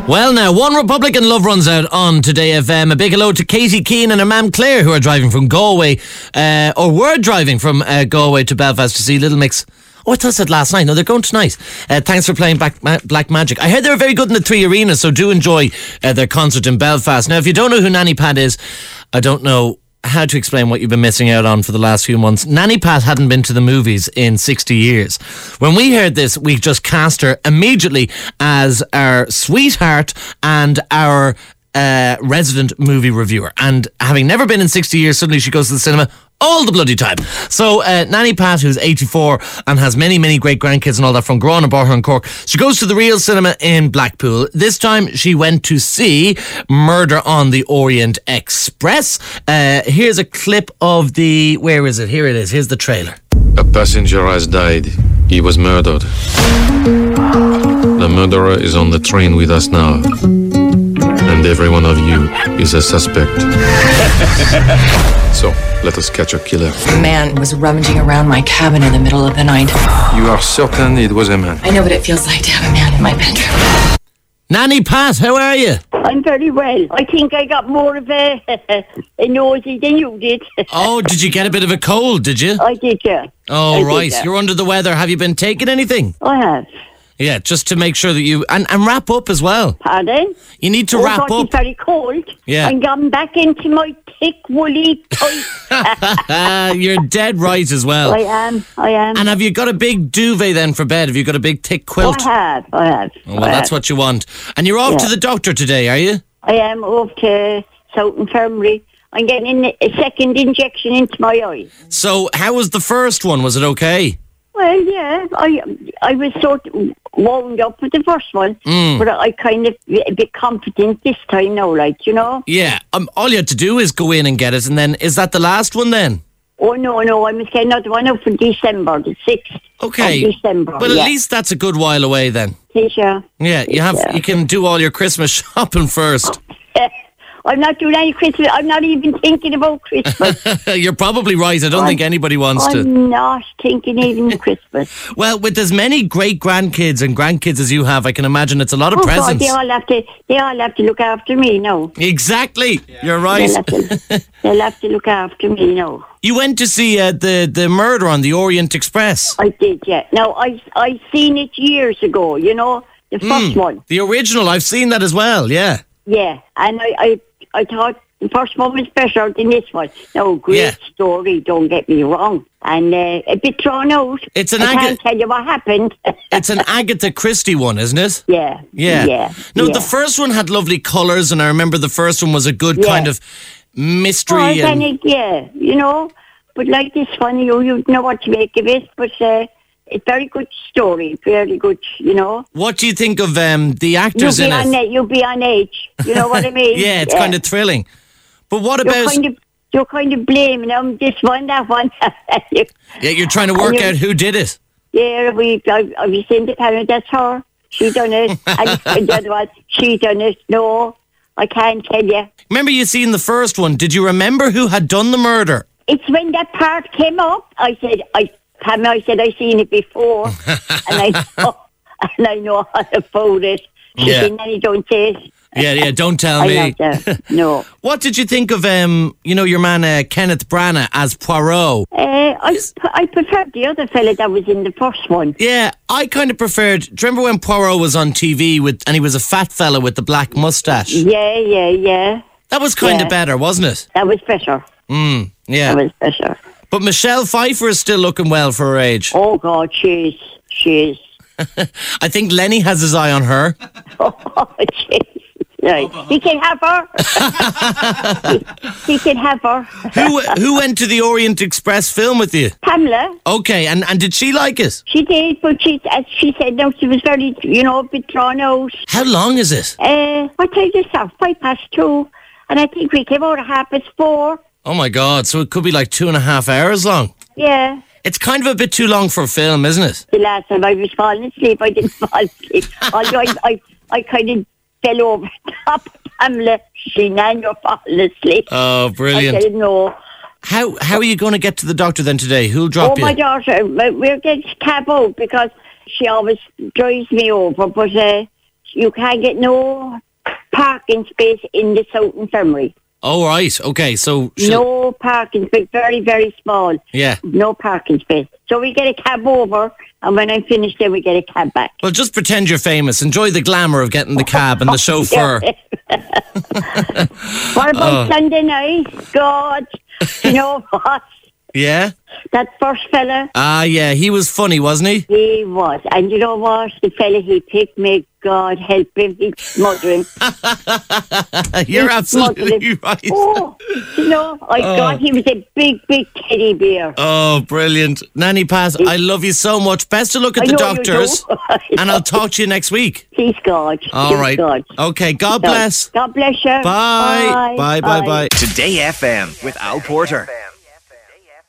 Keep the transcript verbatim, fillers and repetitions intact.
Well now, One Republican love runs out on Today F M. A big hello to Katie Keane and her mam Claire, who are driving from Galway, uh, or were driving from uh, Galway to Belfast to see Little Mix. Oh, I thought I said last night. No, they're going tonight. Uh, thanks for playing Black, Ma- Black Magic. I heard they were very good in the Three Arenas, so do enjoy uh, their concert in Belfast. Now, if you don't know who Nanny Pat is, I don't know how to explain what you've been missing out on for the last few months. Nanny Pat hadn't been to the movies in sixty years. When we heard this, we just cast her immediately as our sweetheart and our uh, resident movie reviewer. And having never been in sixty years, suddenly she goes to the cinema all the bloody time. So uh, Nanny Pat, who's eighty-four and has many, many great grandkids and all that from Grown and Borher and Cork, she goes to the Real Cinema in Blackpool. This time she went to see Murder on the Orient Express. Uh, here's a clip of the... Where is it? Here it is. Here's the trailer. A passenger has died. He was murdered. The murderer is on the train with us now. And every one of you is a suspect. So, let us catch a killer. A man was rummaging around my cabin in the middle of the night. You are certain it was a man? I know what it feels like to have a man in my bedroom. Nanny Pat, how are you? I'm very well. I think I got more of a, a nosy than you did. Oh, did you get a bit of a cold, did you? I did, yeah. Oh, I right. did, yeah. You're under the weather. Have you been taking anything? I have. Yeah, just to make sure that you... And, and wrap up as well. Pardon? You need to oh, wrap God, up. It's very cold. Yeah. I'm going back into my thick, woolly tights. You're dead right as well. I am, I am. And have you got a big duvet then for bed? Have you got a big thick quilt? I have, I have. Oh, well, I that's have. what you want. And you're off Yeah. to the doctor today, are you? I am off to South Infirmary. I'm getting in a second injection into my eye. So, how was the first one? Was it okay? Well, yeah, I I was sort of wound up with the first one, Mm. but I kind of a bit confident this time now, like, you know. Yeah. Um, all you had to do is go in and get it, and then is that the last one then? Oh, no, no, I must get another one out for December, the sixth Okay. of December. Well, yeah. at least that's a good while away then. Yeah. Yeah, you have. Yeah. You can do all your Christmas shopping first. I'm not doing any Christmas. I'm not even thinking about Christmas. You're probably right. I don't I'm- think anybody wants to. I'm not thinking even Christmas. Well, with as many great grandkids and grandkids as you have, I can imagine it's a lot of Oh, God, presents. they all have to, they all have to look after me now. Exactly. You're right. They'll have, to, they'll have to look after me now. You went to see uh, the the murder on the Orient Express. I did, yeah. Now, I I seen it years ago, you know, the first Mm, one. The original. I've seen that as well. Yeah. Yeah, and I, I, I thought the first one was better than this one. No, great Yeah. story, don't get me wrong. And uh, a bit drawn out. It's an I Aga- can't tell you what happened. It's an Agatha Christie one, isn't it? yeah, Yeah. yeah. No, yeah. the first one had lovely colours, and I remember the first one was a good Yeah. kind of mystery. Oh, and kind of, yeah, you know. But like this one, you you know what to make of it. But uh, it's very good story, very good, you know. What do you think of um, the You'll actors be in on it? it. You'll be on age. You know what I mean? Yeah, it's kind of thrilling. But what You're about? kind of you're kind of blaming them. This one, that one. You- Yeah, you're trying to work you're- out who did it. Yeah, we. I, I was in the parent. That's her. She done it. And the other one, she done it. No, I can't tell you. Remember you seen the first one? Did you remember who had done the murder? It's when that part came up. I said, I. Pam, I said I seen it before, and I know, and I know all about it. She Yeah. said, Nanny, don't say it. Yeah, yeah. Don't tell I me. love that. No. What did you think of um, you know, your man uh, Kenneth Branagh as Poirot? Uh, I I preferred the other fella that was in the first one. Yeah, I kind of preferred. Do you remember when Poirot was on T V with, and he was a fat fella with the black mustache? Yeah, yeah, yeah. That was kind Yeah. of better, wasn't it? That was better. Mm, yeah. That was better. But Michelle Pfeiffer is still looking well for her age. Oh God, she is. She is. I think Lenny has his eye on her. Oh, jeez. Right. He can have her. he, he can have her. Who who went to the Orient Express film with you? Pamela, Okay, and, and did she like it? she did, but she, as she said, no, she was very, you know, a bit drawn out. How long is it? Uh, what time is that? Five past two. And I think we came out at half past four. Oh my God, so it could be like two and a half hours long. Yeah. It's kind of a bit too long for a film, isn't it? The last time I was falling asleep, I didn't fall asleep. Although I, I, I kind of fell over the top of Pamela. She nan, you're falling asleep. Oh, I brilliant. said, no. How how are you going to get to the doctor then today? Who'll drop Oh, you? my daughter, we're getting cab out because she always drives me over, but uh, you can't get no parking space in the South Infirmary. Oh, right. Okay, so... No parking space, very, very small. Yeah. No parking space. So we get a cab over, and when I'm finished, then we get a cab back. Well, just pretend you're famous. Enjoy the glamour of getting the cab and the chauffeur. What about Oh. Sunday night? God, you know what? Yeah? That first fella, Ah, yeah, he was funny, wasn't he? he was. And you know what? The fella he picked me, God help him, he's smothering. You're He's absolutely smothering. right. Oh, you know, I God, he was a big, big teddy bear. Oh, brilliant. Nanny Pat, I love you so much. Best of luck at I the know you doctors. do. And I'll talk to you next week. Please, God. All Please, right. God. Okay, God God. bless. God bless you. Bye. Bye, bye, bye. Today F M with Al Porter.